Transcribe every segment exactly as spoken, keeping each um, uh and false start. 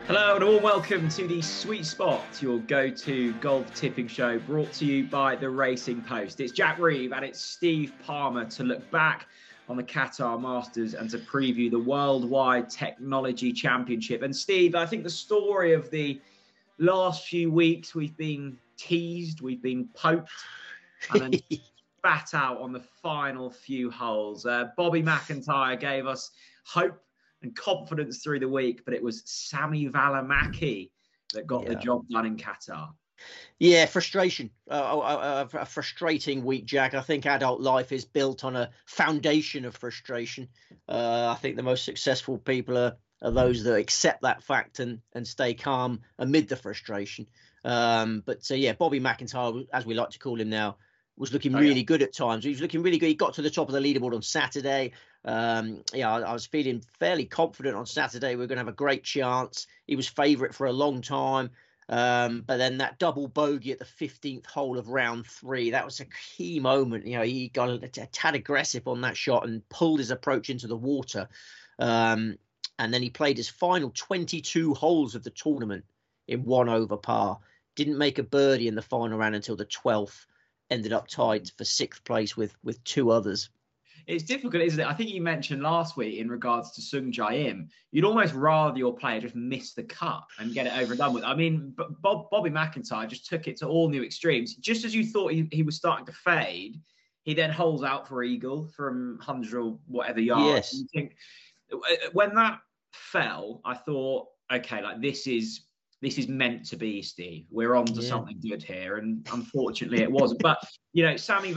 Hello and a warm welcome to the Sweet Spot, your go-to golf tipping show brought to you by the Racing Post. It's Jack Reeve and it's Steve Palmer to look back on the Qatar Masters and to preview the Worldwide Technology Championship. And Steve, I think the story of the last few weeks, we've been teased, we've been poked, and then spat out on the final few holes. Uh, Bobby McIntyre gave us hope and confidence through the week, but it was Sami Välimäki that got yeah. the job done in Qatar. Yeah, frustration. Uh, a, a, a frustrating week, Jack. I think adult life is built on a foundation of frustration. Uh, I think the most successful people are, are those that accept that fact and, and stay calm amid the frustration. Um, but uh, yeah, Bobby McIntyre, as we like to call him now, was looking oh, really yeah. good at times. He was looking really good. He got to the top of the leaderboard on Saturday. Um, yeah, I, I was feeling fairly confident on Saturday. We were going to have a great chance. He was favourite for a long time. Um, but then that double bogey at the fifteenth hole of round three, that was a key moment. You know, he got a, a tad aggressive on that shot and pulled his approach into the water. Um, and then he played his final twenty-two holes of the tournament in one over par. Didn't make a birdie in the final round until the twelfth. Ended up tied for sixth place with with two others. It's difficult, isn't it? I think you mentioned last week in regards to Sung Jae Im, you'd almost rather your player just miss the cut and get it over and done with. I mean, Bob, Bobby McIntyre just took it to all new extremes. Just as you thought he, he was starting to fade, he then holes out for eagle from one hundred or whatever yards. Yes. You think, when that fell, I thought, okay, like this is this is meant to be, Steve. We're on to yeah. something good here. And unfortunately it wasn't. But, you know, Sami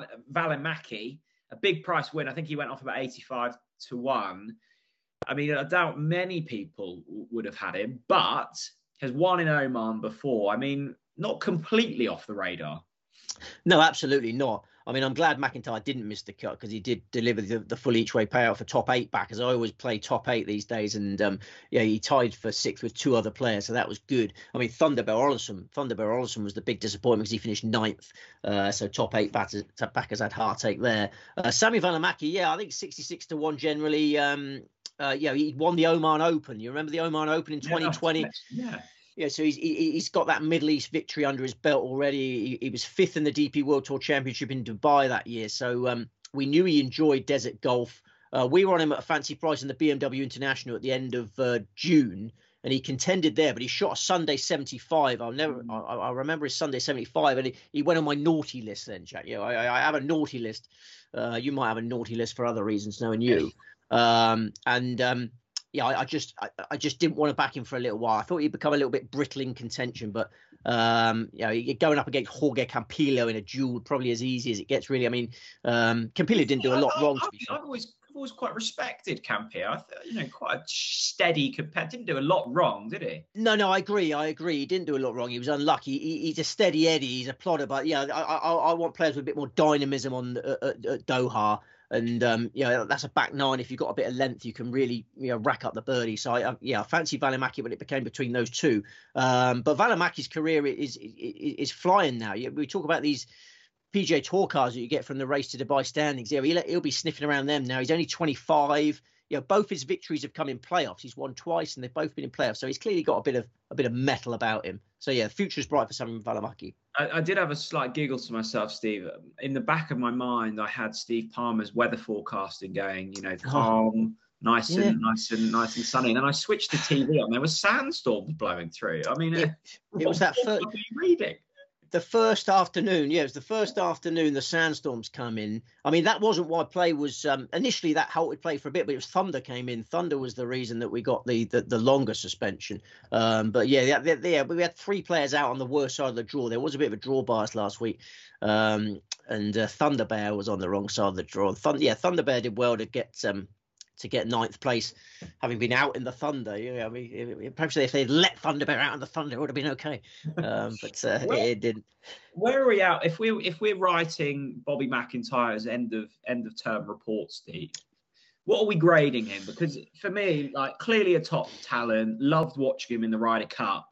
Välimäki, a big price win. I think he went off about eighty-five to one. I mean, I doubt many people would have had him, but has won in Oman before. I mean, not completely off the radar. No, absolutely not. I mean, I'm glad McIntyre didn't miss the cut because he did deliver the, the full each way payout for top eight back, as I always play top eight these days. And um, yeah, he tied for sixth with two other players, so that was good. I mean, Thunderbell Olesen, Thunderbell Olesen was the big disappointment because he finished ninth. Uh, so top eight backers, backers had heartache there. Uh, Sami Välimäki, yeah, I think sixty-six to one generally. Um, uh, yeah, he won the Oman Open. You remember the Oman Open in twenty twenty? Yeah. Yeah, so he's he's got that Middle East victory under his belt already. He, he was fifth in the D P World Tour Championship in Dubai that year. So um, we knew he enjoyed desert golf. Uh, we were on him at a fancy price in the B M W International at the end of uh, June, and he contended there. But he shot a Sunday seventy-five. I'll never. I, I remember his Sunday seventy-five, and he, he went on my naughty list then, Jack. You know, I, I have a naughty list. Uh, you might have a naughty list for other reasons, knowing you. Um, and um, yeah, I, I just I, I just didn't want to back him for a little while. I thought he'd become a little bit brittle in contention, but um, you know, going up against Jorge Campillo in a duel probably as easy as it gets. Really, I mean, um, Campillo didn't do a lot I, wrong. I, To be fair. I've always I've always quite respected Campillo. I thought, you know, quite a steady competitor. Didn't do a lot wrong, did he? No, no, I agree. I agree. He didn't do a lot wrong. He was unlucky. He, he's a steady Eddie. He's a plodder, but yeah, I, I, I want players with a bit more dynamism on uh, at, at Doha. And, um, you know, that's a back nine. If you've got a bit of length, you can really, you know, rack up the birdie. So, I, yeah, I fancy Välimäki when it became between those two. Um, but Välimäki's career is, is is flying now. We talk about these P G A Tour cards that you get from the Race to Dubai standings. Yeah, he'll, he'll be sniffing around them now. He's only twenty-five. You know, both his victories have come in playoffs. He's won twice, and they've both been in playoffs. So he's clearly got a bit of a bit of metal about him. So yeah, the future's bright for Sami Välimäki. I, I did have a slight giggle to myself, Steve. In the back of my mind, I had Steve Palmer's weather forecasting going. You know, calm, nice Yeah. and nice and nice and sunny. And then I switched the T V on. There was sandstorms blowing through. I mean, It, what, it was that what first, were you reading? the first afternoon. Yeah, it was the first afternoon the sandstorms come in. I mean, that wasn't why play was um, initially that halted play for a bit, but it was thunder came in. Thunder was the reason that we got the the, the longer suspension. Um, but yeah, yeah, yeah, we had three players out on the worst side of the draw. There was a bit of a draw bias last week, um, and uh, Thunder Bear was on the wrong side of the draw. Thunder, yeah, Thunder Bear did well to get um, to get ninth place, having been out in the Thunder. Yeah, I mean, perhaps if they'd let Thunder Bear out in the Thunder, it would have been okay. Um, but uh, Well, it, it didn't. Where are we at? If we if we're writing Bobby McIntyre's end of end of term report, Steve, what are we grading him? Because for me, like clearly a top talent, loved watching him in the Ryder Cup.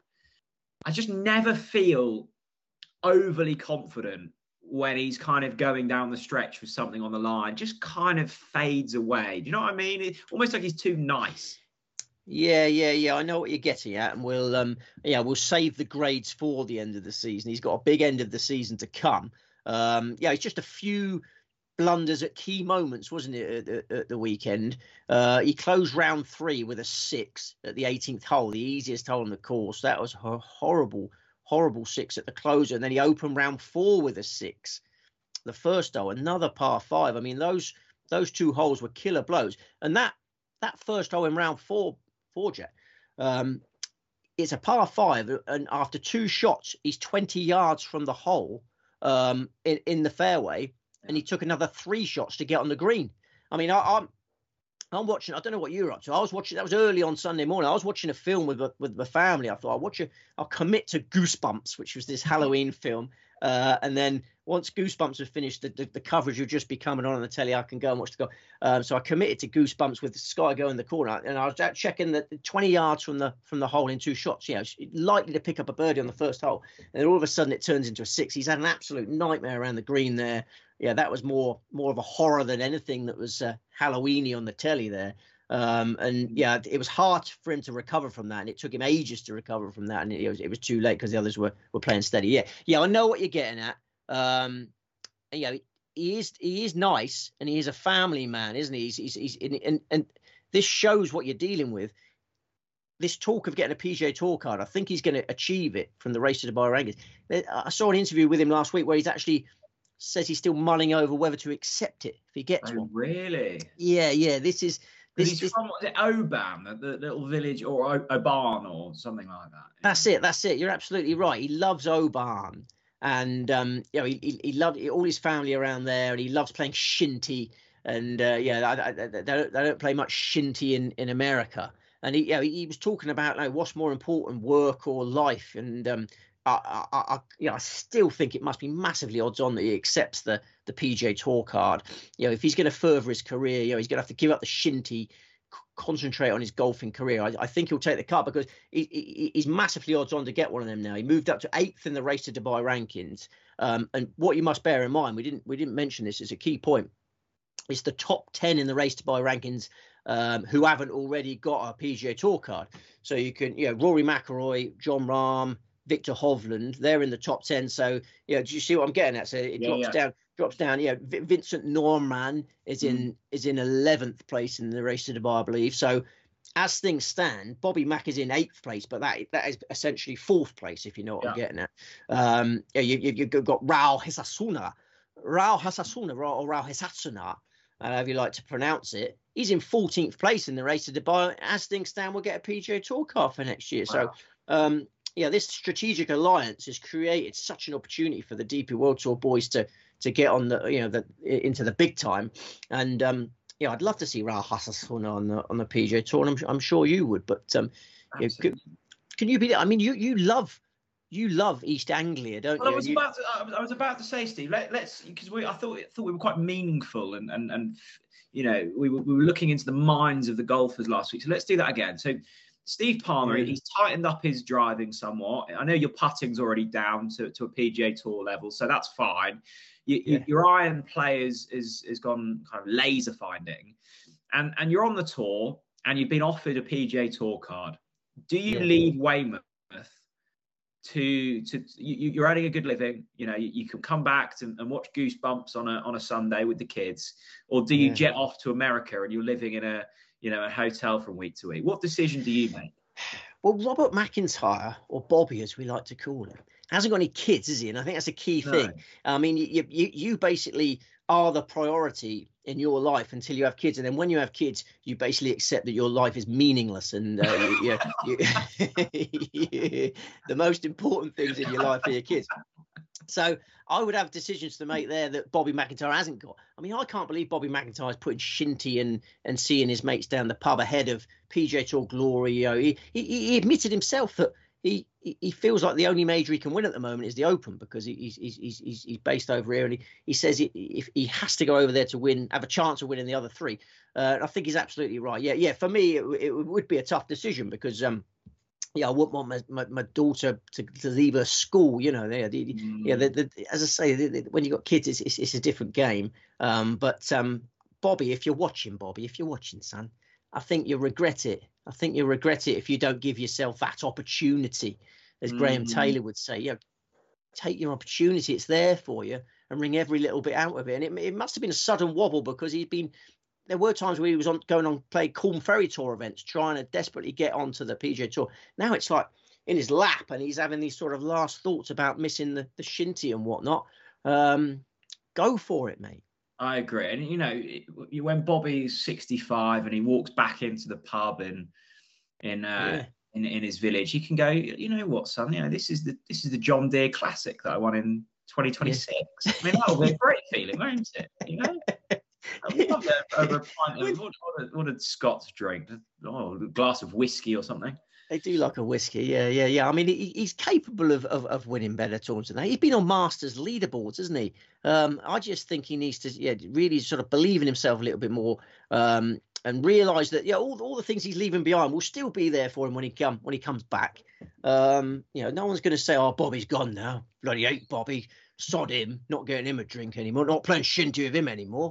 I just never feel overly confident when he's kind of going down the stretch with something on the line. Just kind of fades away. Do you know what I mean? It, almost like he's too nice. Yeah, yeah, yeah. I know what you're getting at, and we'll um yeah, we'll save the grades for the end of the season. He's got a big end of the season to come. Um, yeah, it's just a few blunders at key moments, wasn't it, at, at, at the weekend? Uh, he closed round three with a six at the eighteenth hole, the easiest hole on the course. That was a horrible, horrible six at the closer. And then he opened round four with a six. The first hole, another par five. I mean, those those two holes were killer blows. And that that first hole in round four, four Jack, um, it's a par five. And after two shots, he's twenty yards from the hole um, in, in the fairway. And he took another three shots to get on the green. I mean, I, I'm I'm watching. I don't know what you're up to. I was watching. That was early on Sunday morning. I was watching a film with with the family. I thought I'll watch it. I'll commit to Goosebumps, which was this Halloween film. Uh, and then once Goosebumps was finished, the, the, the coverage would just be coming on on the telly. I can go and watch the go. Um, so I committed to Goosebumps with Sky Go in the corner, and I was out checking the twenty yards from the from the hole in two shots. You know, likely to pick up a birdie on the first hole, and then all of a sudden it turns into a six. He's had an absolute nightmare around the green there. Yeah, that was more more of a horror than anything that was uh, Halloweeny on the telly there. Um, and yeah, it was hard for him to recover from that, and it took him ages to recover from that, and it was it was too late because the others were were playing steady. Yeah, yeah, I know what you're getting at. Um, and, you know, he is he is nice, and he is a family man, isn't he? He's he's, he's and, and and this shows what you're dealing with. This talk of getting a P G A Tour card, I think he's going to achieve it from the Race to Dubai rankings. I saw an interview with him last week where he's actually says he's still mulling over whether to accept it if he gets oh, one. Really? Yeah, yeah. This is this. He's this from what is it, Oban, the, the little village, or o- Oban, or something like that. That's it. That's it. You're absolutely right. He loves Oban, and um, you know, he he, he loved all his family around there, and he loves playing shinty. And uh, yeah, I, I, they don't they don't play much shinty in, in America. And he, you know, he was talking about like, what's more important, work or life, and um, I, I, I, you know, I still think it must be massively odds on that he accepts the the P G A Tour card. You know, if he's going to further his career, you know, he's going to have to give up the shinty, c- concentrate on his golfing career. I, I think he'll take the card because he, he, he's massively odds on to get one of them now. He moved up to eighth in the Race to Dubai rankings. Um, and what you must bear in mind, we didn't we didn't mention this as a key point. It's the top ten in the Race to Dubai rankings um, who haven't already got a P G A Tour card. So you can, you know, Rory McIlroy, John Rahm, Victor Hovland, they're in the top ten. So, you know, do you see what I'm getting at? So it Yeah, drops yeah. down, drops down. Yeah, v- Vincent Norman is in Mm. is in eleventh place in the Race to Dubai, I believe. So as things stand, Bobby Mack is in eighth place, but that that is essentially fourth place, if you know what Yeah. I'm getting at. Um, yeah, you, you, you've got Raul Hasasuna, Raul Hasasuna, or Raul Hasasuna, however you like to pronounce it. He's in fourteenth place in the Race to Dubai. As things stand, we'll get a P G A Tour card for next year. Wow. So, um, yeah, this strategic alliance has created such an opportunity for the D P World Tour boys to to get on the, you know, the into the big time. And um, yeah, I'd love to see Raul Hasasuna on the on the P G A Tour, and I'm, I'm sure you would. But um, you know, can, can you be? I mean, you you love. You love East Anglia, don't well, you? I was you... about to. I was, I was about to say, Steve. Let, let's because we. I thought thought we were quite meaningful, and and and you know we were we were looking into the minds of the golfers last week. So let's do that again. So Steve Palmer, Yeah. he's tightened up his driving somewhat. I know your putting's already down to, to a P G A Tour level, so that's fine. You, Yeah. you, your iron play is is is gone kind of laser finding, and and you're on the tour, and you've been offered a P G A Tour card. Do you Yeah. leave Weymouth to to you, you're earning a good living, you know, you, you can come back to, and watch Goosebumps on a on a Sunday with the kids, or do you Yeah. jet off to America and you're living in a you know a hotel from week to week? What decision do you make? Well, Robert McIntyre, or Bobby as we like to call him, hasn't got any kids, is he? And I think that's a key No. thing. I mean, you, you you basically are the priority in your life until you have kids, and then when you have kids, you basically accept that your life is meaningless, and uh, you, you, you, the most important things in your life are your kids. So I would have decisions to make there that Bobby McIntyre hasn't got. I mean, I can't believe Bobby McIntyre is putting shinty and and seeing his mates down the pub ahead of P G A Tour glory. You know, he, he he admitted himself that he he feels like the only major he can win at the moment is the Open, because he's he's he's he's, he's based over here, and he, he says he, if he has to go over there to win, have a chance of winning the other three. Uh, I think he's absolutely right. Yeah, yeah. For me, it, it would be a tough decision because um. Yeah, I wouldn't want my, my, my daughter to, to leave her school. You know, the, the, Mm. yeah. The, the, as I say, the, the, when you got kids, it's, it's it's a different game. Um, but um, Bobby, if you're watching, Bobby, if you're watching, son, I think you'll regret it. I think you'll regret it if you don't give yourself that opportunity, as mm. Graham Taylor would say. You know, take your opportunity. It's there for you, and wring every little bit out of it. And it, it must have been a sudden wobble, because he'd been. There were times where he was on going on playing Corn Ferry Tour events, trying to desperately get onto the P G A Tour. Now it's like in his lap, and he's having these sort of last thoughts about missing the, the shinty and whatnot. Um, go for it, mate. I agree. And, you know, when Bobby's sixty-five and he walks back into the pub in in uh, yeah. in, in his village, he can go, you know what, son, you know, this is the this is the John Deere Classic that I won in twenty twenty-six. Yeah. I mean, that'll be a great feeling, won't it? You know? I'd love that over a pint of what, what, a, what a Scots drink. Oh, a glass of whiskey or something. They do like a whiskey, yeah, yeah, yeah. I mean, he, he's capable of, of of winning better tournaments than that. He's been on Masters leaderboards, hasn't he? Um, I just think he needs to, yeah, really sort of believe in himself a little bit more, um, and realise that, yeah, all all the things he's leaving behind will still be there for him when he come when he comes back. Um, you know, no one's going to say, "Oh, Bobby's gone now. Bloody hate Bobby. Sod him. Not getting him a drink anymore. Not playing shinty with him anymore."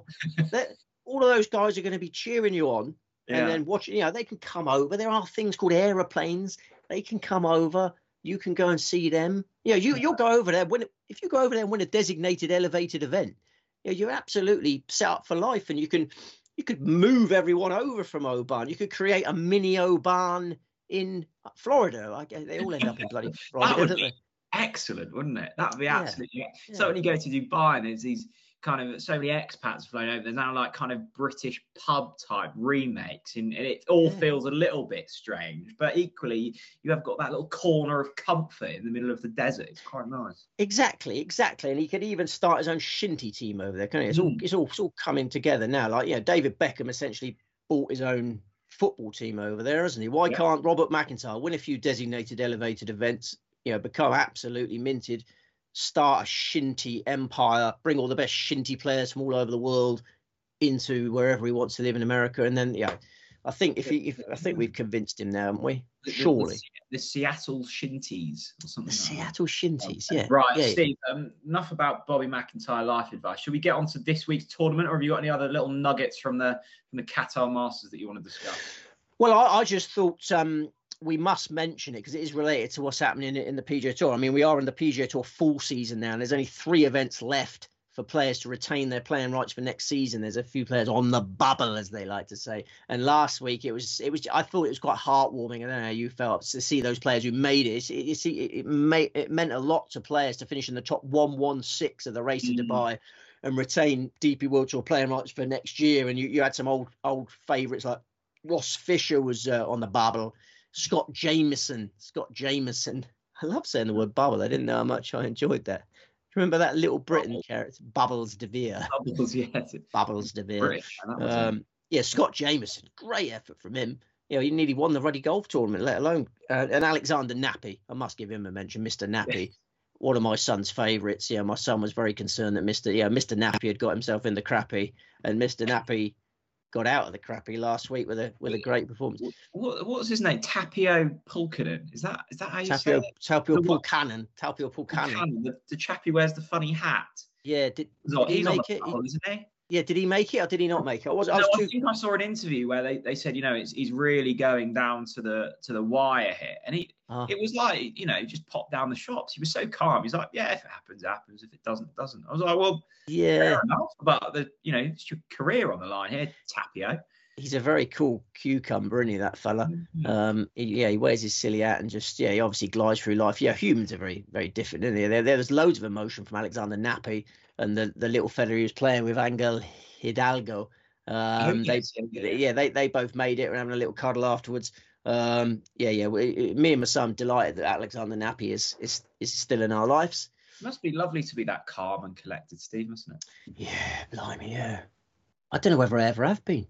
All of those guys are going to be cheering you on. Yeah. And then watching, you know, they can come over. There are things called aeroplanes. They can come over. You can go and see them. You know, you, you'll go over there. When if you go over there and win a designated elevated event, you know, you're absolutely set up for life. And you can you could move everyone over from Oban. You could create a mini Oban in Florida. I guess they all end up in bloody Florida, don't they? Excellent, wouldn't it? That would be absolutely. Yeah. Yeah. So when you go to Dubai, and there's these kind of so many expats flown over. There's now like kind of British pub type remakes, and, and it all yeah. feels a little bit strange. But equally, you have got that little corner of comfort in the middle of the desert. It's quite nice. Exactly, exactly. And he could even start his own shinty team over there, can't he? It's mm. all it's all it's all coming together now. Like, yeah, David Beckham essentially bought his own football team over there, hasn't he? Why yeah. can't Robert McIntyre win a few designated elevated events? You know, become absolutely minted. Start a shinty empire, bring all the best shinty players from all over the world into wherever he wants to live in America, and then yeah, I think if he, if I think we've convinced him now, haven't we? Surely. The, the, the Seattle Shinties or something. The like Seattle that. Shinties, yeah. Right, yeah, Steve. Um, enough about Bobby McIntyre life advice. Should we get on to this week's tournament, or have you got any other little nuggets from the from the Qatar Masters that you want to discuss? Well, I, I just thought. Um, we must mention it because it is related to what's happening in, in the P G A Tour. I mean, we are in the P G A Tour full season now, and there's only three events left for players to retain their playing rights for next season. There's a few players on the bubble, as they like to say. And last week, it was, it was. I thought it was quite heartwarming. I don't know how you felt to see those players who made it. You see, it, it, made, it meant a lot to players to finish in the top one one six of the race mm. to Dubai and retain D P World Tour playing rights for next year. And you, you had some old old favourites like Ross Fisher was uh, on the bubble. Scott Jameson, Scott Jameson. I love saying the word bubble. I didn't know how much I enjoyed that. Do you remember that Little Britain Bubbles. character, Bubbles De Vere? Bubbles, yes. Bubbles De Vere. Um, yeah, Scott Jameson. Great effort from him. You know, he nearly won the Ruddy Golf Tournament, let alone. Uh, and Alexander Nappy. I must give him a mention, Mister Nappy. Yes. One of my son's favourites. Yeah, my son was very concerned that Mister Yeah, Mister Nappy had got himself in the crappie, and Mister Nappy got out of the crappie last week with a with a great performance. What, what was his name? Tapio Pulkinen. Is that is that how you Tapio, say it? Tapio Pulkkanen. Tapio Pulkkanen. The, the chappie wears the funny hat. Yeah, did, did he make it? Ball, isn't he? Yeah, did he make it or did he not make it? I was. I, was no, too... I think I saw an interview where they, they said, you know, it's he's really going down to the to the wire here, and he oh. it was like, you know, just popped down the shops. He was so calm. He's like, yeah, if it happens, it happens. If it doesn't, it doesn't. I was like, well, yeah, fair enough. But the you know, it's your career on the line here, Tapio. He's a very cool cucumber, isn't he, that fella? Mm-hmm. Um, he, yeah, he wears his silly hat and just, yeah, he obviously glides through life. Yeah, humans are very, very different, isn't they? There, there was loads of emotion from Alexander Nappy and the, the little fella he was playing with, Angel Hidalgo. Um, they, yeah, they, they both made it. We're having a little cuddle afterwards. Um, yeah, yeah. We, me and my son delighted that Alexander Nappy is, is, is still in our lives. It must be lovely to be that calm and collected, Steve, mustn't it? Yeah, blimey, yeah. I don't know whether I ever have been.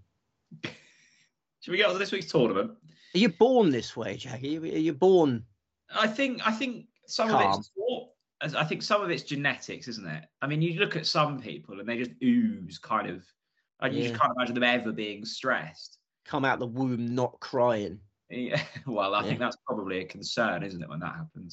Should we get on to this week's tournament? Are you born this way, Jackie? Are you born? I think I think some calm. of it's taught. I think some of it's genetics, isn't it? I mean, you look at some people and they just ooze kind of, and yeah. you just can't imagine them ever being stressed. Come out the womb not crying. Yeah. Well, I yeah. think that's probably a concern, isn't it, when that happens?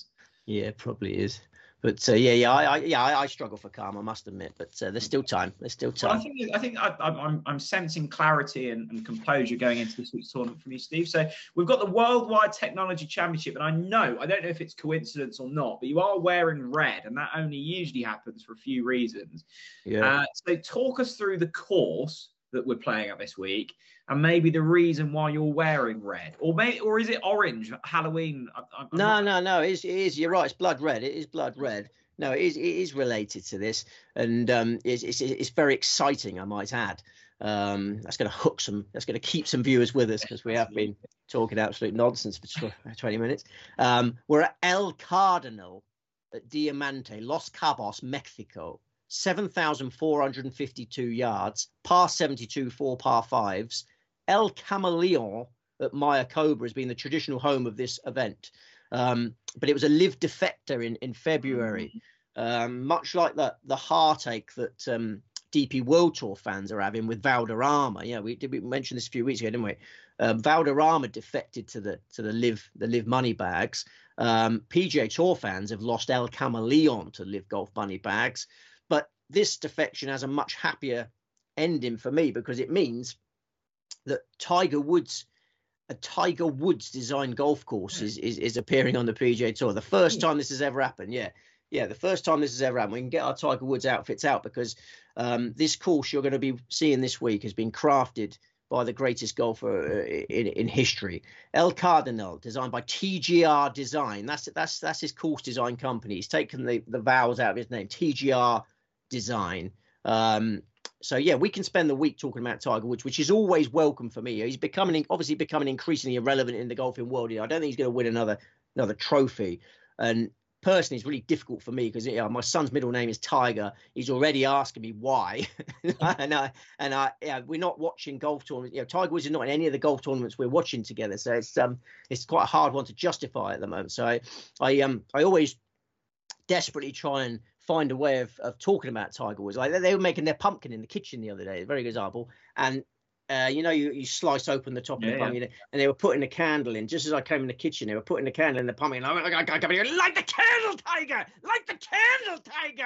Yeah, probably is. But uh, yeah, yeah, I, I yeah, I, I struggle for calm, I must admit. But uh, there's still time. There's still time. Well, I think I think I, I'm I'm sensing clarity and, and composure going into this week's tournament from you, Steve. So we've got the Worldwide Technology Championship, and I know I don't know if it's coincidence or not, but you are wearing red, and that only usually happens for a few reasons. Yeah. Uh, so talk us through the course that we're playing at this week, and maybe the reason why you're wearing red, or maybe, or is it orange Halloween? I, I'm no, not... no, no. It is, it is. You're right. It's blood red. It is blood red. No, it is. It is related to this, and um, it's, it's it's very exciting, I might add. Um, that's going to hook some. That's going to keep some viewers with us because we have been talking absolute nonsense for twenty minutes. Um, we're at El Cardinal at Diamante, Los Cabos, Mexico. seven thousand four hundred fifty-two yards, par seventy-two, four par fives. El Camaleon at Mayakoba has been the traditional home of this event. Um, but it was a live defector in, in February, um, much like the, the heartache that um, D P World Tour fans are having with Valderrama. Yeah, we did we mention this a few weeks ago, didn't we? Um, Valderrama defected to the to the live the live money bags. Um, P G A Tour fans have lost El Camaleon to live golf money bags. But this defection has a much happier ending for me because it means that Tiger Woods, a Tiger Woods designed golf course is, is, is appearing on the P G A Tour. The first time this has ever happened. Yeah. Yeah. The first time this has ever happened. We can get our Tiger Woods outfits out because um, this course you're going to be seeing this week has been crafted by the greatest golfer in, in history. El Cardinal, designed by T G R Design. That's that's that's his course design company. He's taken the, the vowels out of his name. T G R Design. Um, so yeah, we can spend the week talking about Tiger Woods, which is always welcome for me. He's becoming obviously becoming increasingly irrelevant in the golfing world. I don't think he's going to win another another trophy. And personally, it's really difficult for me because you know, my son's middle name is Tiger. He's already asking me why, and I and I yeah, we're not watching golf tournaments. You know, Tiger Woods is not in any of the golf tournaments we're watching together. So it's um it's quite a hard one to justify at the moment. So I I um I always desperately try and find a way of, of talking about Tiger Woods. Like they were making their pumpkin in the kitchen the other day, a very good example. And uh, you know, you, you slice open the top yeah, of the pumpkin, yeah. and they were putting a candle in. Just as I came in the kitchen, they were putting a candle in the pumpkin. I went, I, I, I, I, light the candle, Tiger! Light the candle, Tiger!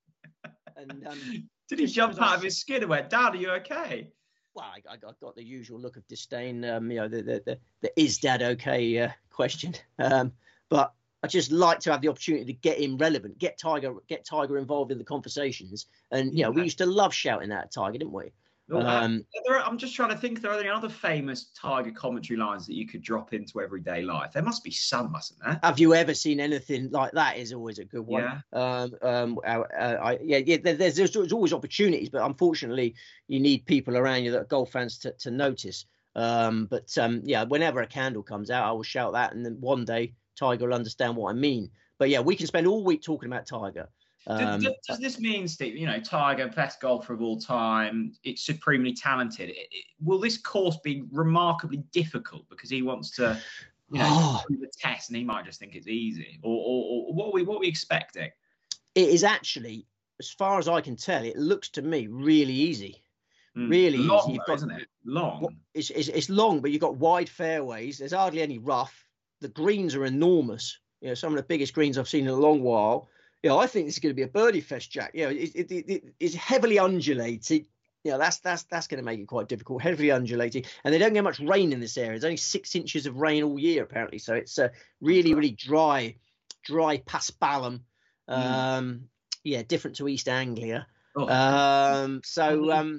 And um, did he jump out of his skin and went, Dad, are you okay? Well, I, I got the usual look of disdain. Um, you know, the the the, the is Dad okay uh, question. Um, but I just like to have the opportunity to get him relevant, get Tiger, get Tiger involved in the conversations. And you know, we used to love shouting at Tiger, didn't we? Well, um, there are, I'm just trying to think. If there are any other famous Tiger commentary lines that you could drop into everyday life? There must be some, mustn't there? Have you ever seen anything like that? Is always a good one. Yeah. Um. Um. Uh, uh, I, yeah. Yeah. There's, there's there's always opportunities, but unfortunately, you need people around you that are golf fans to to notice. Um. But um. Yeah. Whenever a candle comes out, I will shout that, and then one day Tiger will understand what I mean. But yeah, we can spend all week talking about Tiger. Um, does, does this mean, Steve, you know, Tiger, best golfer of all time, it's supremely talented. It, it, will this course be remarkably difficult because he wants to, you know, oh. do the test and he might just think it's easy? Or, or, or what, are we, what are we expecting? It is actually, as far as I can tell, it looks to me really easy. Mm. Really long, easy. You've though, got, isn't it? Long. It's, it's, it's long, but you've got wide fairways. There's hardly any rough. The greens are enormous. You know, some of the biggest greens I've seen in a long while. You know, I think this is going to be a birdie fest, Jack. You know, it, it, it, it's heavily undulated. You know, that's that's that's going to make it quite difficult. Heavily undulated, and they don't get much rain in this area. There's only six inches of rain all year, apparently. So it's a uh, really, really dry, dry paspalum. Um, mm. Yeah, different to East Anglia. Oh. Um, so um,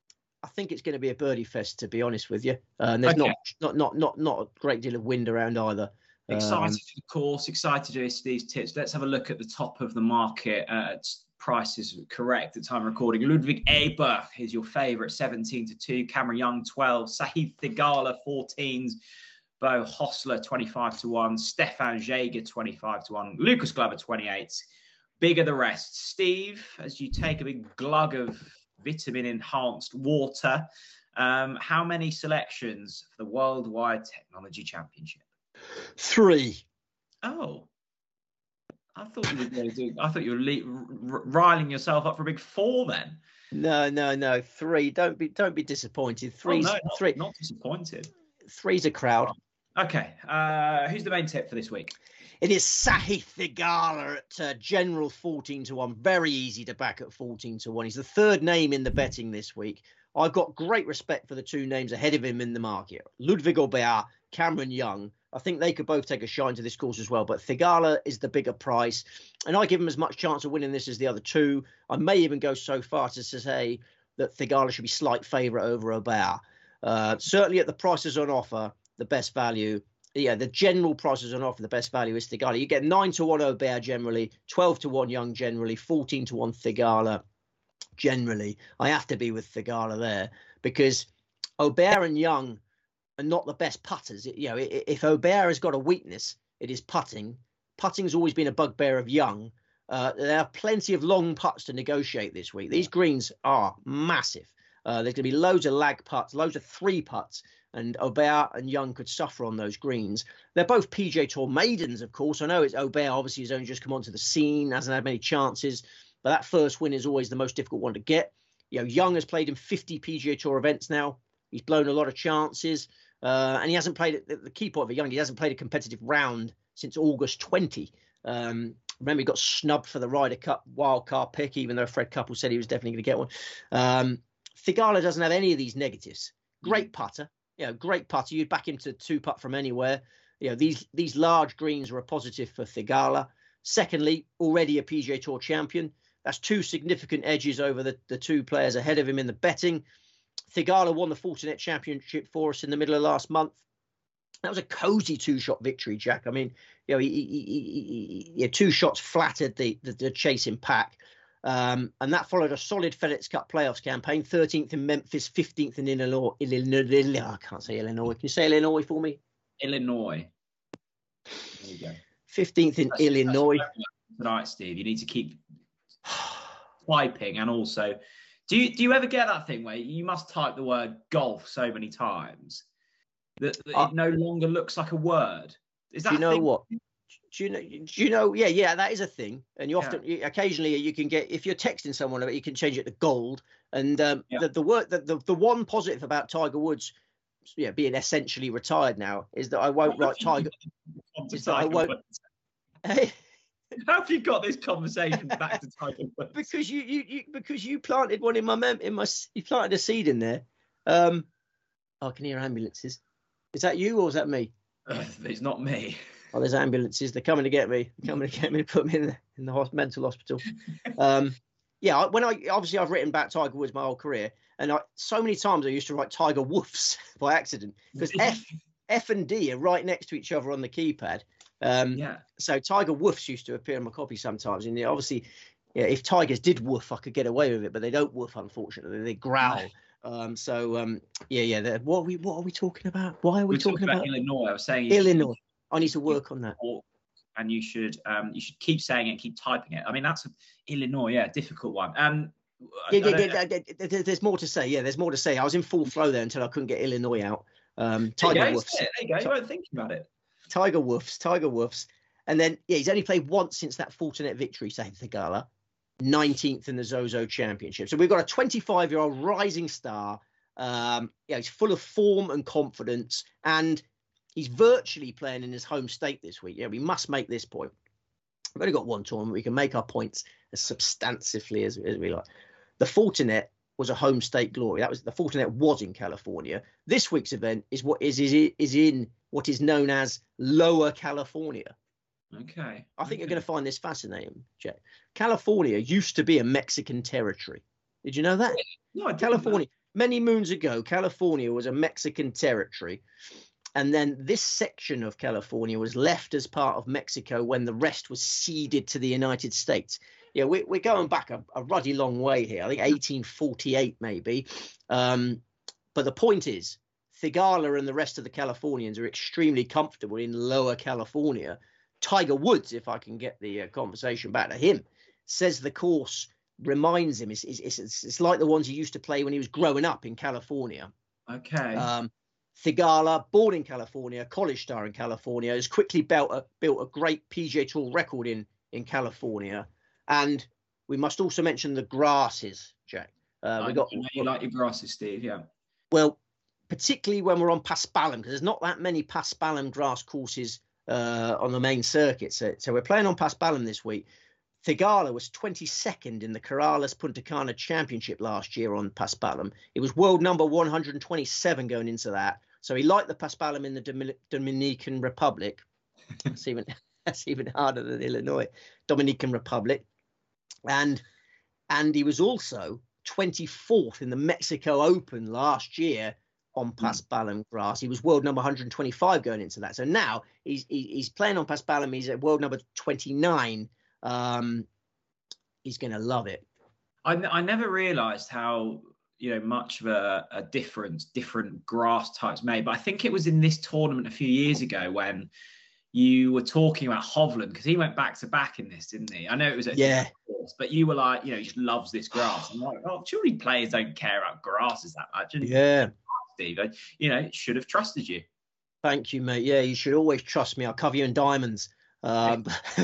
I think it's going to be a birdie fest, to be honest with you. Uh, and there's okay. not, not not not not a great deal of wind around either. Excited um, for the course, excited to do these tips. Let's have a look at the top of the market. Uh, prices correct at time of recording. Ludwig Eber is your favourite, seventeen to two. Cameron Young, twelve. Sahith Theegala, fourteens. Bo Hostler, twenty-five to one. Stefan Jaeger, twenty-five to one. Lucas Glover, twenty-eight. Bigger the rest. Steve, as you take a big glug of vitamin-enhanced water, um, how many selections for the Worldwide Technology Championship? Three. Oh, I thought you were going to do. I thought you were le- r- riling yourself up for a big four. Then. No, no, no. Three. Don't be, don't be disappointed. Three's oh, no, not, three. Not disappointed. Three's a crowd. Okay. Uh, who's the main tip for this week? It is Sahith Theegala at uh, general fourteen to one. Very easy to back at fourteen to one. He's the third name in the betting this week. I've got great respect for the two names ahead of him in the market. Ludwig Aubert, Cameron Young. I think they could both take a shine to this course as well. But Theegala is the bigger price. And I give him as much chance of winning this as the other two. I may even go so far as to say that Theegala should be slight favourite over Aubert. Uh, certainly at the prices on offer, the best value. Yeah, the general prices on offer, the best value is Theegala. You get nine to one Aubert generally, twelve to one Young generally, fourteen to one Theegala generally. I have to be with Theegala there because Aubert and Young are not the best putters. You know, if Aubert has got a weakness, it is putting. Putting's always been a bugbear of Young. Uh, there are plenty of long putts to negotiate this week. These greens are massive. Uh, there's going to be loads of lag putts, loads of three putts, and Aubert and Young could suffer on those greens. They're both P G A Tour maidens, of course. I know it's Aubert, obviously, has only just come onto the scene, hasn't had many chances, but that first win is always the most difficult one to get. You know, Young has played in fifty P G A Tour events now. He's blown a lot of chances, uh, and he hasn't played the, the key point of it, Young. He hasn't played a competitive round since August twentieth. Um, remember, he got snubbed for the Ryder Cup wildcard pick, even though Fred Couple said he was definitely going to get one. Um, Theegala doesn't have any of these negatives. Great putter, you know, great putter. You'd back him to two putt from anywhere. You know, these these large greens are a positive for Theegala. Secondly, already a P G A Tour champion. That's two significant edges over the, the two players ahead of him in the betting. Theegala won the Fortinet Championship for us in the middle of last month. That was a cosy two-shot victory, Jack. I mean, you know, he, he, he, he, he, two shots flattered the, the, the chasing pack. Um, and that followed a solid FedEx Cup playoffs campaign, thirteenth in Memphis, fifteenth in Illinois. Illinois. I can't say Illinois. Can you say Illinois for me? Illinois. There you go. fifteenth in that's, Illinois. That's tonight, Steve. You need to keep typing, and also, do you do you ever get that thing where you must type the word golf so many times that, that uh, it no longer looks like a word? Is that do you know thing? what? Do you know? Do you know? Yeah, yeah, that is a thing. And you often, yeah. you, occasionally, you can get, if you're texting someone about it, you can change it to gold. And um, yeah. the the word, the, the the one positive about Tiger Woods, yeah, being essentially retired now, is that I won't write Tiger. Is that I won't. How have you got this conversation back to Tiger Woods? Because you, you, you, because you planted one in my mem, in my, you planted a seed in there. Um, oh, I can hear ambulances. Is that you or is that me? Uh, it's not me. Oh, there's ambulances. They're coming to get me. They're coming to get me to put me in the in the hos- mental hospital. Um, yeah, when I obviously I've written about Tiger Woods my whole career, and I, so many times I used to write Tiger Woofs by accident because F F and D are right next to each other on the keypad. Um, yeah. So Tiger Woofs used to appear in my copy sometimes, and yeah, obviously, yeah, if tigers did woof, I could get away with it, but they don't woof, unfortunately. They growl. Um, so um, yeah, yeah. What are we? What are we talking about? Why are we We're talking, talking about, about Illinois? I was saying Illinois. I need to work on that. And you should um, you should keep saying it, keep typing it. I mean, that's a, Illinois, yeah, difficult one. Um, yeah, yeah, yeah, yeah, there's more to say. Yeah, there's more to say. I was in full flow there until I couldn't get Illinois out. Um, Tiger there you go, Woofs. There you go. You weren't thinking about it. Tiger Woofs. Tiger Woofs. And then, yeah, he's only played once since that Fortinet victory, Sahith Theegala, nineteenth in the Zozo Championship. So we've got a twenty-five-year-old rising star. Um, yeah, he's full of form and confidence, and he's virtually playing in his home state this week. Yeah, we must make this point. We've only got one tournament. We can make our points as substantively as, as we like. The Fortinet was a home state glory. That was the Fortinet was in California. This week's event is what is is is in what is known as Lower California. Okay. I think okay. you're going to find this fascinating, Jack. California used to be a Mexican territory. Did you know that? No, I didn't. California. Know. Many moons ago, California was a Mexican territory. And then this section of California was left as part of Mexico when the rest was ceded to the United States. Yeah, we, we're going back a, a ruddy long way here. I think eighteen forty-eight maybe. Um, but the point is, Theegala and the rest of the Californians are extremely comfortable in Lower California. Tiger Woods, if I can get the uh, conversation back to him, says the course reminds him. It's, it's, it's, it's like the ones he used to play when he was growing up in California. Okay. Um, Theegala, born in California, college star in California, has quickly built a, built a great P G A Tour record in, in California. And we must also mention the grasses, Jack. Uh, we got. You like your grasses, Steve, yeah. Well, particularly when we're on Paspalum, because there's not that many Paspalum grass courses uh, on the main circuit. So, so we're playing on Paspalum this week. Thigala was twenty-second in the Corrales Punta Cana Championship last year on Paspalum. It was world number one hundred twenty-seven going into that. So he liked the Paspalum in the Domin- Dominican Republic. That's even that's even harder than Illinois. Dominican Republic. And and he was also twenty-fourth in the Mexico Open last year on Paspalum grass. He was world number one hundred twenty-five going into that. So now he's he's playing on Paspalum. He's at world number twenty-nine. Um, he's going to love it. I, I never realised how, you know, much of a, a difference different grass types made. But I think it was in this tournament a few years ago when you were talking about Hovland, because he went back to back in this, didn't he? I know it was at yeah, course, but you were like, you know, he just loves this grass. I'm like, oh, surely players don't care about grasses that much. And yeah, Steve, you know, should have trusted you. Thank you, mate. Yeah, you should always trust me. I'll cover you in diamonds. Um,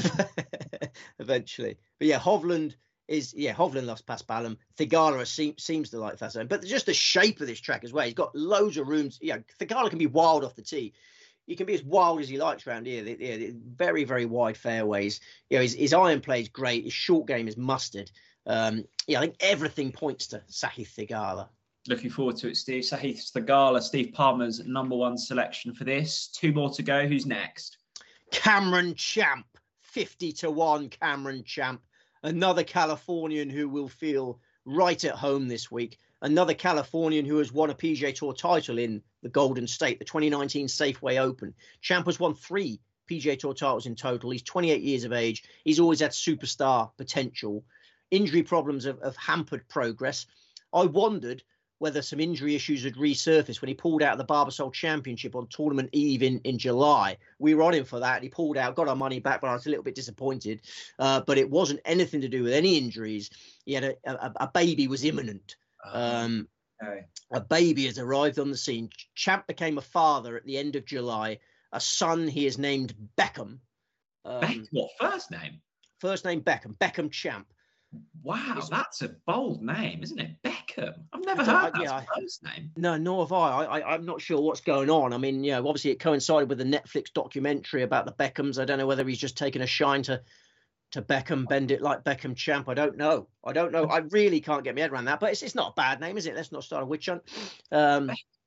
eventually, but yeah, Hovland is yeah Hovland loves Paspalum. Thigala seems seems to like Paspalum, but just the shape of this track as well. He's got loads of rooms. Yeah, Thigala can be wild off the tee. He can be as wild as he likes around here. Yeah, very very wide fairways. You know, his, his iron play is great. His short game is mustard. Um, yeah, I think everything points to Sahith Thigala. Looking forward to it, Steve. Sahith Thigala, Steve Palmer's number one selection for this. Two more to go. Who's next? Cameron Champ, fifty to one. Cameron Champ, another Californian who will feel right at home this week. Another Californian who has won a P G A Tour title in the Golden State, the twenty nineteen Safeway Open. Champ has won three P G A Tour titles in total. He's twenty-eight years of age. He's always had superstar potential. Injury problems have, have hampered progress. I wondered whether some injury issues had resurfaced when he pulled out of the Barbasol Championship on tournament eve in, in July. We were on him for that. He pulled out, got our money back, but I was a little bit disappointed. Uh, but it wasn't anything to do with any injuries. He had a, a, a baby was imminent. Um, okay. A baby has arrived on the scene. Champ became a father at the end of July. A son he has named Beckham. Um, Beck, what, first name? First name Beckham. Beckham Champ. Wow, it's, that's a bold name, isn't it? Beckham. I've never heard that yeah, first name. No, nor have I. I, I. I'm not sure what's going on. I mean, you know, obviously it coincided with the Netflix documentary about the Beckhams. I don't know whether he's just taken a shine to to Beckham, bend it like Beckham Champ. I don't know. I don't know. I really can't get my head around that. But it's it's not a bad name, is it? Let's not start a witch hunt. Um,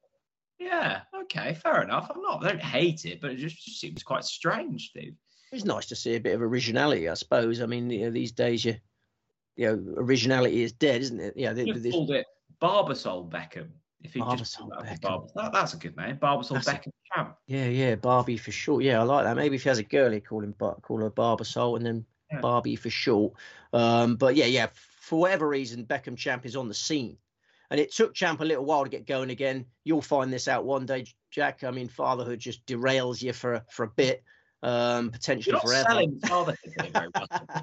yeah. Okay. Fair enough. I'm not. I don't hate it, but it just, just seems quite strange, Steve. It's nice to see a bit of originality, I suppose. I mean, you know, these days you. You know, originality is dead, isn't it? Yeah, you this... called it Barbasol Beckham. If he Barbasol just Beckham, Barbasol. That, that's a good name, Barbasol that's Beckham a... Champ. Yeah, yeah, Barbie for short. Yeah, I like that. Maybe if he has a girl, he'd call him call her Barbasol and then yeah. Barbie for short. Um, but yeah, yeah, for whatever reason, Beckham Champ is on the scene, and it took Champ a little while to get going again. You'll find this out one day, Jack. I mean, fatherhood just derails you for for a bit. Um, potentially You're not forever. Selling fatherhood very well.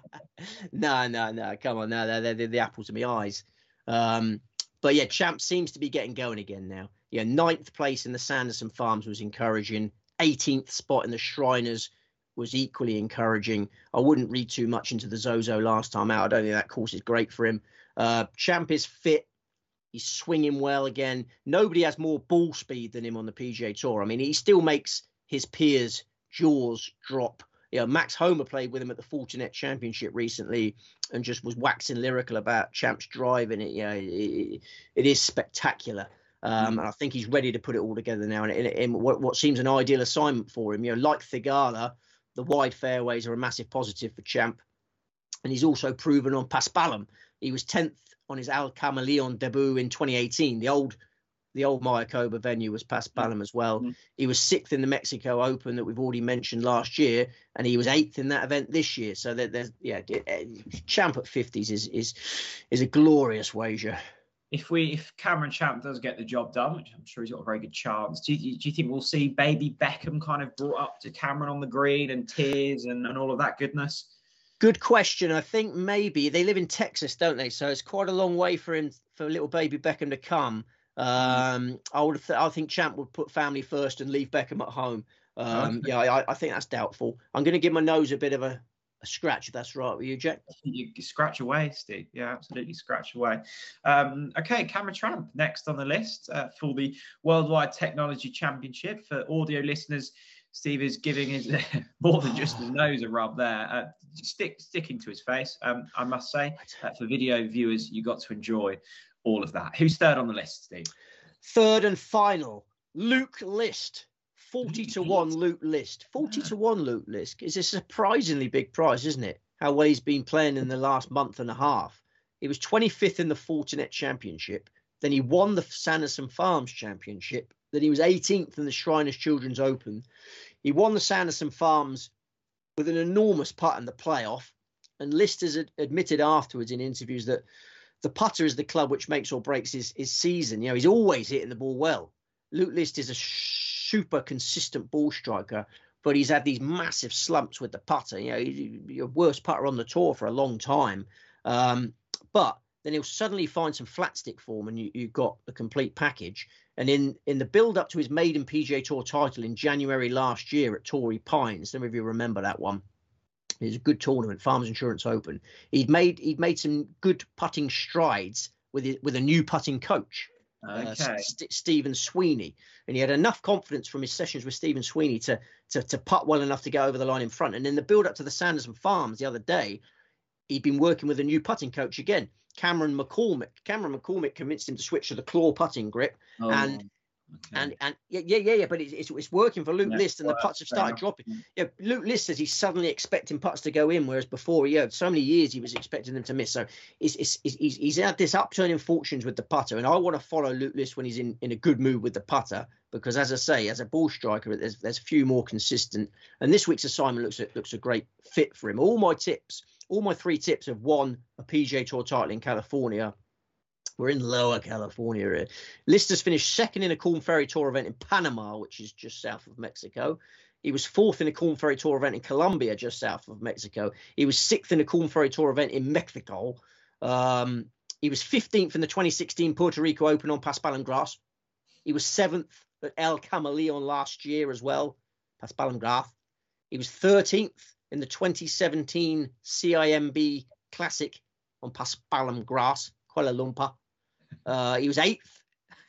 no, no, no. Come on, no, they're, they're the apples of my eyes. Um, but yeah, Champ seems to be getting going again now. Yeah, ninth place in the Sanderson Farms was encouraging. eighteenth spot in the Shriners was equally encouraging. I wouldn't read too much into the Zozo last time out. I don't think that course is great for him. Uh, Champ is fit. He's swinging well again. Nobody has more ball speed than him on the P G A Tour. I mean, he still makes his peers' jaws drop. You know, Max Homer played with him at the Fortinet Championship recently and just was waxing lyrical about Champ's drive, and it, you know, it, it is spectacular. Um, mm. And I think he's ready to put it all together now. And in, in what, what seems an ideal assignment for him, you know, like Thigala, the wide fairways are a massive positive for Champ. And he's also proven on Paspalum. He was tenth on his Al Camaleon debut in twenty eighteen. The old The old Mayakoba venue was Paspalum as well. Mm-hmm. He was sixth in the Mexico Open that we've already mentioned last year, and he was eighth in that event this year. So that there's yeah, Champ at fifties is is is a glorious wager. If we if Cameron Champ does get the job done, which I'm sure he's got a very good chance, do you, do you think we'll see baby Beckham kind of brought up to Cameron on the green and tears and, and all of that goodness? Good question. I think maybe they live in Texas, don't they? So it's quite a long way for him for little baby Beckham to come. Um, I would, th- I think Champ would put family first and leave Beckham at home. Um, okay. Yeah, I, I think that's doubtful. I'm going to give my nose a bit of a, a scratch, if that's right with you, Jack. You scratch away, Steve. Yeah, absolutely scratch away. Um, okay, Cameron Champ next on the list uh, for the Worldwide Technology Championship. For audio listeners, Steve is giving his more than just the nose a rub there. Uh, stick sticking to his face. Um, I must say, uh, for video viewers, you got to enjoy all of that. Who's third on the list, Steve? Third and final, Luke List. forty to one Luke List. forty to one Luke List is a surprisingly big prize, isn't it? How well he's been playing in the last month and a half. He was twenty-fifth in the Fortinet Championship. Then he won the Sanderson Farms Championship. Then he was eighteenth in the Shriners Children's Open. He won the Sanderson Farms with an enormous putt in the playoff. And List has admitted afterwards in interviews that the putter is the club which makes or breaks his, his season. You know, he's always hitting the ball well. Luke List is a super consistent ball striker, but he's had these massive slumps with the putter. You know, he's your worst putter on the tour for a long time. Um, but then he'll suddenly find some flat stick form and you, you've got the complete package. And in, in the build up to his maiden P G A Tour title in January last year at Torrey Pines, some of you remember that one. It was a good tournament, Farmers Insurance Open. He'd made he'd made some good putting strides with his, with a new putting coach, okay. uh, St- Stephen Sweeney, and he had enough confidence from his sessions with Stephen Sweeney to, to to putt well enough to go over the line in front. And in the build up to the Sanderson Farms the other day, he'd been working with a new putting coach again, Cameron McCormick. Cameron McCormick convinced him to switch to the claw putting grip, oh. and. Okay. And and yeah yeah yeah, but it's it's, it's working for Luke yeah, List, and well, the putts have started enough. dropping. Yeah, Luke List says he's suddenly expecting putts to go in, whereas before he had so many years he was expecting them to miss. So it's, it's, it's, he's he's had this upturn in fortunes with the putter, and I want to follow Luke List when he's in, in a good mood with the putter, because as I say, as a ball striker, there's there's a few more consistent. And this week's assignment looks a, looks a great fit for him. All my tips, all my three tips have won a P G A Tour title in California. We're in Lower California here. List has finished second in a Corn Ferry Tour event in Panama, which is just south of Mexico. He was fourth in a Corn Ferry Tour event in Colombia, just south of Mexico. He was sixth in a Corn Ferry Tour event in Mexico. Um, he was fifteenth in the twenty sixteen Puerto Rico Open on Paspalum grass. He was seventh at El Camaleon last year as well, Paspalum grass. He was thirteenth in the twenty seventeen C I M B Classic on Paspalum grass, Kuala Lumpur. Uh, he was eighth.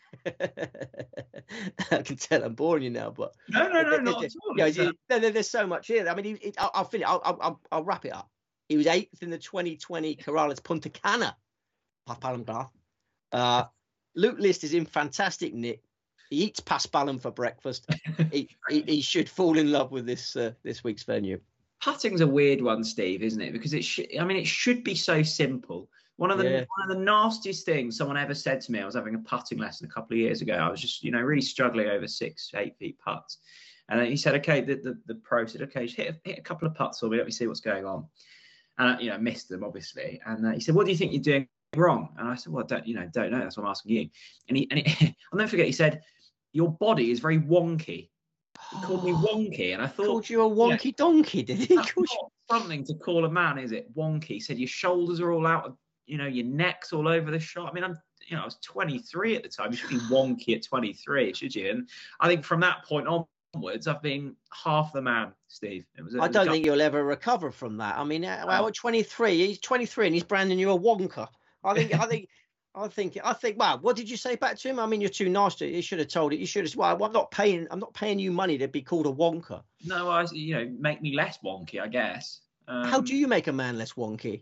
I can tell I'm boring you now, but no, no, no, not at all. You know, there, there's so much here. I mean, he, he, I'll, I'll finish. I'll, I'll, I'll wrap it up. He was eighth in the twenty twenty Corrales Punta Cana, Paspalum. Uh, Luke List is in fantastic nick. He eats Paspalum for breakfast. he, he, he should fall in love with this uh, this week's venue. Putting's a weird one, Steve, isn't it? Because it should. I mean, it should be so simple. One of the yeah. one of the nastiest things someone ever said to me, I was having a putting lesson a couple of years ago. I was just, you know, really struggling over six, eight feet putts. And then he said, okay, the, the, the pro said, okay, just hit a, hit a couple of putts for me. Let me see what's going on. And, you know, missed them, obviously. And uh, he said, what do you think you're doing wrong? And I said, well, I don't, you know, don't know. That's what I'm asking you. And he, and he, I'll never forget, he said, your body is very wonky. He called me wonky. And I thought. Called you a wonky yeah, donkey, did he? That's not something to call a man, is it? Wonky. He said, your shoulders are all out of, you know, your neck's all over the shot. I mean, I'm, you know, I was twenty-three at the time. You should be wonky at twenty-three, should you? And I think from that point onwards, I've been half the man, Steve. It was. A, I don't think you'll ever recover from that. I mean, well, at twenty-three, he's twenty-three and he's branding you a wonker. I think, I think, I think, I think. Wow, what did you say back to him? I mean, you're too nice to. You should have told it. You should have. Well, I'm not paying. I'm not paying you money to be called a wonker. No, I, you know, make me less wonky, I guess. Um, How do you make a man less wonky?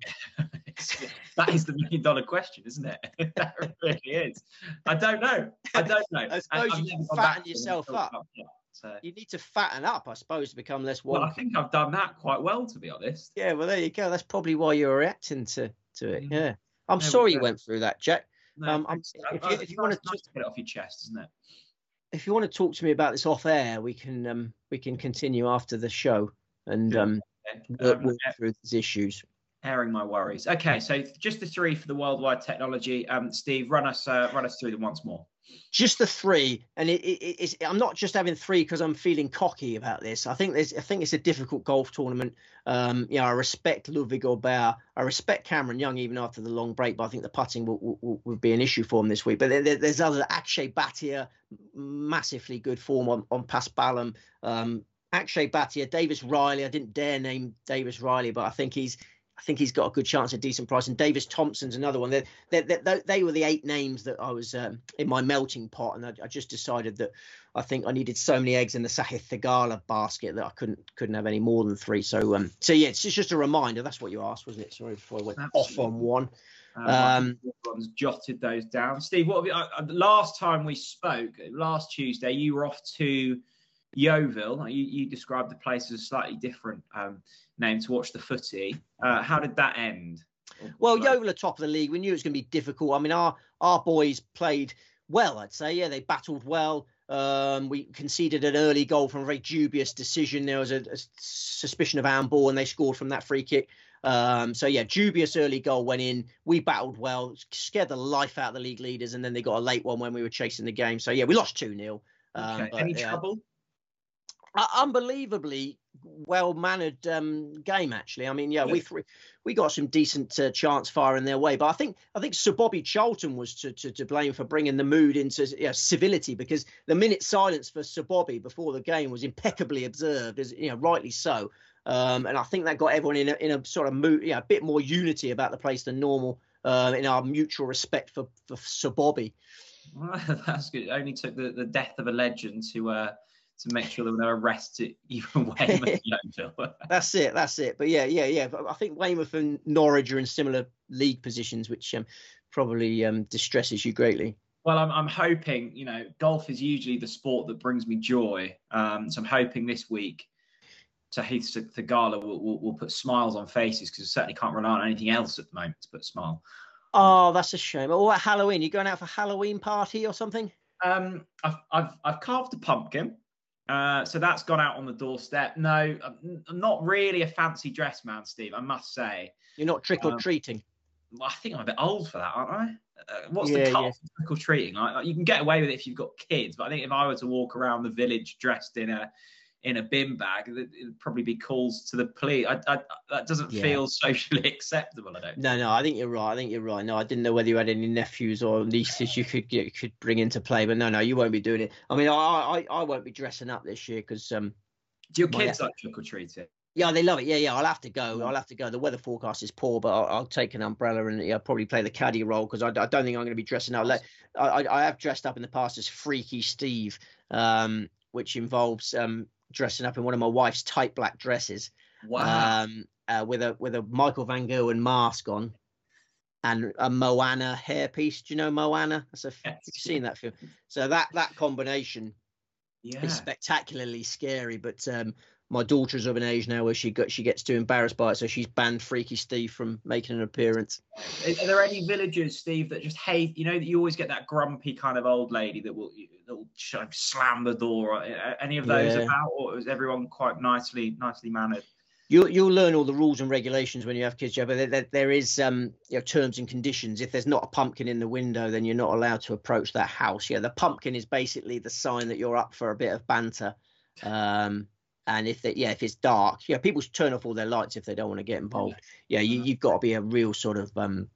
That is the million dollar question, isn't it? That really is. I don't know. I don't know. I suppose you can fatten yourself up. up yet, so. You need to fatten up, I suppose, to become less wonky. Well, I think I've done that quite well, to be honest. Yeah, well, there you go. That's probably why you're reacting to, to it. Yeah. I'm there sorry you went through that, Jack. No, um, I'm, if you, if you want to nice to get it off your chest, isn't it? If you want to talk to me about this off air, we can um, we can continue after the show and yeah. um, okay. work, work through these issues. Airing my worries. Okay, so just the three for the worldwide technology. Um, Steve, run us uh, run us through them once more. Just the three, and it, it, it's, I'm not just having three because I'm feeling cocky about this. I think there's, I think it's a difficult golf tournament. Um, you know, I respect Ludwig Aubert. I respect Cameron Young even after the long break, but I think the putting will, will, will be an issue for him this week. But there, there's other Akshay Bhatia, massively good form on on Paspalum. Um, Akshay Bhatia, Davis Riley. I didn't dare name Davis Riley, but I think he's. I think he's got a good chance at decent price. And Davis Thompson's another one. They, they, they, they were the eight names that I was um, in my melting pot. And I, I just decided that I think I needed so many eggs in the Sahith Theegala basket that I couldn't couldn't have any more than three. So, um, so yeah, it's just a reminder. That's what you asked, wasn't it? Sorry, before I went Absolutely. off on one. Um, everyone's jotted those down. Steve, what have you, uh, last time we spoke, last Tuesday, you were off to Yeovil. You, you described the place as a slightly different um, name to watch the footy. Uh, how did that end? Well, Yeovil are top of the league. We knew it was going to be difficult. I mean, our our boys played well, I'd say. Yeah, they battled well. Um, we conceded an early goal from a very dubious decision. There was a, a suspicion of handball, and they scored from that free kick. Um, so, yeah, dubious early goal went in. We battled well, scared the life out of the league leaders, and then they got a late one when we were chasing the game. So, yeah, we lost two nil. Um, okay. but, Any yeah, trouble? Uh, unbelievably well-mannered um, game, actually. I mean, yeah, yeah. we th- we got some decent uh, chance firing their way, but I think I think Sir Bobby Charlton was to, to to blame for bringing the mood into you know, civility, because the minute silence for Sir Bobby before the game was impeccably observed, as you know, rightly so. Um, and I think that got everyone in a, in a sort of mood, you know, a bit more unity about the place than normal, uh, in our mutual respect for, for Sir Bobby. Well, that's good. It only took the, the death of a legend to uh, to make sure there were no arrests at even Weymouth. That's it. That's it. But yeah, yeah, yeah. I think Weymouth and Norwich are in similar league positions, which um, probably um, distresses you greatly. Well, I'm I'm hoping, you know, golf is usually the sport that brings me joy. Um, so I'm hoping this week Sahith Theegala will, will, will put smiles on faces, because I certainly can't rely on anything else at the moment to put a smile. Oh, that's a shame. Oh, at Halloween, you going out for a Halloween party or something? Um, I've I've I've carved a pumpkin, uh, so that's gone out on the doorstep. No, I'm, I'm not really a fancy dress man, Steve, I must say. You're not trick or treating. Um, well, I think I'm a bit old for that, aren't I? Uh, what's yeah, the cut yeah. for trick or treating? Like, like, you can get away with it if you've got kids, but I think if I were to walk around the village dressed in a in a bin bag, it'd probably be calls to the police. I, I, that doesn't yeah. feel socially acceptable, I don't No, think. no, I think you're right. I think you're right. No, I didn't know whether you had any nephews or nieces you could you could bring into play, but no, no, you won't be doing it. I mean, I I, I won't be dressing up this year because... Um, Do your kids like trick-or-treating? Yeah, they love it. Yeah, yeah, I'll have to go. I'll have to go. The weather forecast is poor, but I'll, I'll take an umbrella and yeah, probably play the caddy role, because I, I don't think I'm going to be dressing up. I, I, I have dressed up in the past as Freaky Steve, um, which involves... Um, dressing up in one of my wife's tight black dresses. Wow. Um, uh, with a with a Michael Van Gerwen mask on and a Moana hairpiece. Do you know Moana? That's a, yes. Have you seen that film? So that that combination yeah. is spectacularly scary. But um, my daughter's of an age now where she got she gets too embarrassed by it, so she's banned Freaky Steve from making an appearance. Are there any villagers, Steve, that just hate? You know that you always get that grumpy kind of old lady that will that will slam the door. Any of those yeah. about, or is everyone quite nicely nicely mannered? You'll you'll learn all the rules and regulations when you have kids, yeah, but there, there, there is um you know, terms and conditions. If there's not a pumpkin in the window, then you're not allowed to approach that house. Yeah, the pumpkin is basically the sign that you're up for a bit of banter. Um, and if they, yeah, if it's dark, yeah, people should turn off all their lights if they don't want to get involved. Yeah, you, you've got to be a real sort of um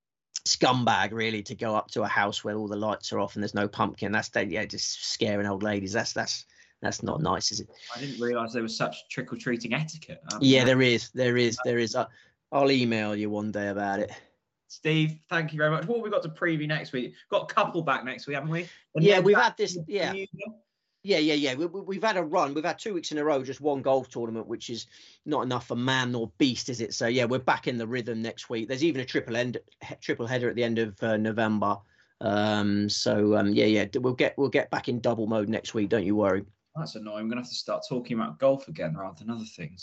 scumbag really to go up to a house where all the lights are off and there's no pumpkin. That's yeah, just scaring old ladies. That's that's. That's not nice, is it? I didn't realise there was such trick-or-treating etiquette. Yeah, there is. There is. There is. I'll email you one day about it. Steve, thank you very much. What have we got to preview next week? Got a couple back next week, haven't we? And yeah, we've had this. Yeah. Yeah, yeah, yeah. We, we've had a run. We've had two weeks in a row, just one golf tournament, which is not enough for man nor beast, is it? So, yeah, we're back in the rhythm next week. There's even a triple end, triple header at the end of uh, November. Um, so, um, yeah, yeah, we'll get we'll get back in double mode next week. Don't you worry. That's annoying. I'm going to have to start talking about golf again rather than other things.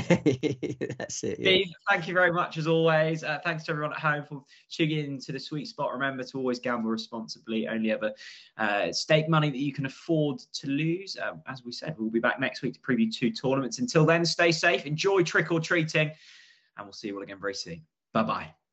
That's it. Yeah. Steve, thank you very much as always. Uh, thanks to everyone at home for tuning in to the Sweet Spot. Remember to always gamble responsibly. Only ever uh, stake money that you can afford to lose. Um, as we said, we'll be back next week to preview two tournaments. Until then, stay safe, enjoy trick or treating, and we'll see you all again very soon. Bye bye.